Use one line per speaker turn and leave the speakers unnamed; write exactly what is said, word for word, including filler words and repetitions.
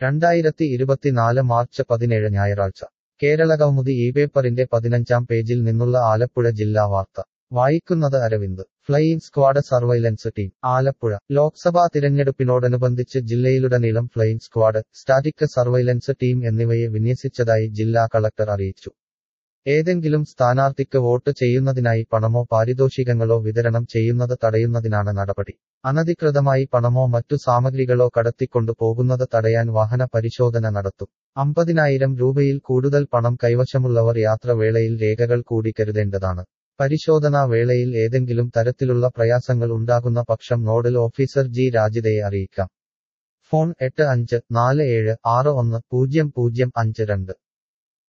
രണ്ടായിരത്തി ഇരുപത്തിനാല് മാർച്ച് പതിനേഴ് ഞായറാഴ്ച കേരളകൗമുദി ഈ പേപ്പറിന്റെ പതിനഞ്ചാം പേജിൽ നിന്നുള്ള ആലപ്പുഴ ജില്ലാ വാർത്ത വായിക്കുന്നത് Aravind flying squad surveillance team Alappuzha Lok Sabha തിരഞ്ഞെടുപ്പിനോടനുബന്ധിച്ച് ജില്ലയിലുടനീളം flying squad static surveillance team എന്നിവയെ വിന്യസിച്ചതായി ജില്ലാ കളക്ടർ അറിയിച്ചു. ഏതെങ്കിലും സ്ഥാനാർത്ഥിക്ക് വോട്ട് ചെയ്യുന്നതിനായി പണമോ പാരിതോഷികങ്ങളോ വിതരണം ചെയ്യുന്നത് തടയുന്നതിനാണ് നടപടി. അനധികൃതമായി പണമോ മറ്റു സാമഗ്രികളോ കടത്തിക്കൊണ്ടു പോകുന്നത് തടയാൻ വാഹന പരിശോധന നടത്തും. അമ്പതിനായിരം രൂപയിൽ കൂടുതൽ പണം കൈവശമുള്ളവർ യാത്രവേളയിൽ രേഖകൾ കൂടി കരുതേണ്ടതാണ്. പരിശോധനാ വേളയിൽ ഏതെങ്കിലും തരത്തിലുള്ള പ്രയാസങ്ങൾ ഉണ്ടാകുന്ന പക്ഷം നോഡൽ ഓഫീസർ ജി രാജിതയെ അറിയിക്കാം. ഫോൺ എട്ട് അഞ്ച് നാല് ഏഴ് ആറ് ഒന്ന് പൂജ്യം പൂജ്യം അഞ്ച് രണ്ട്.